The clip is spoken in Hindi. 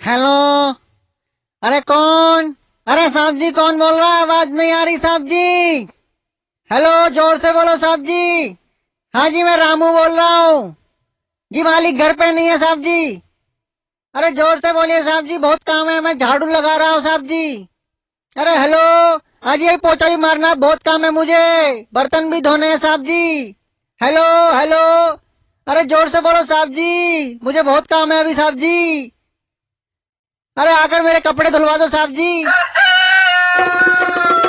हेलो। अरे कौन? अरे साहब जी कौन बोल रहा है? आवाज नहीं आ रही साहब जी। हेलो, जोर से बोलो साहब जी। हाँ जी, मैं रामू बोल रहा हूँ। जी मालिक घर पे नहीं है साहब जी। अरे जोर से बोलिए साहब जी, बहुत काम है, मैं झाड़ू लगा रहा हूँ साहब जी। अरे हेलो। हाँ जी, यही पोछा भी मारना है, बहुत काम है मुझे। बर्तन भी धोने हैं साहब जी। हेलो। हेलो। अरे जोर से बोलो साहब जी, मुझे बहुत काम है अभी साहब जी। अरे आकर मेरे कपड़े धुलवा दो साहब जी।